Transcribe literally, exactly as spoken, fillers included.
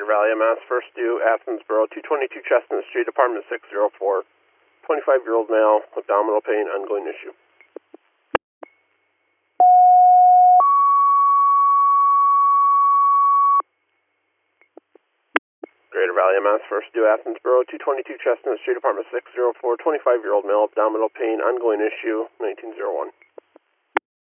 Valley, Mass. First due, Athens Borough, two twenty-two Chestnut Street, apartment six oh four. twenty-five-year-old male, abdominal pain, ongoing issue. Greater Valley, Mass. First due, Athens Borough, two twenty-two Chestnut Street, apartment six oh four. twenty-five-year-old male, abdominal pain, ongoing issue, nineteen oh one.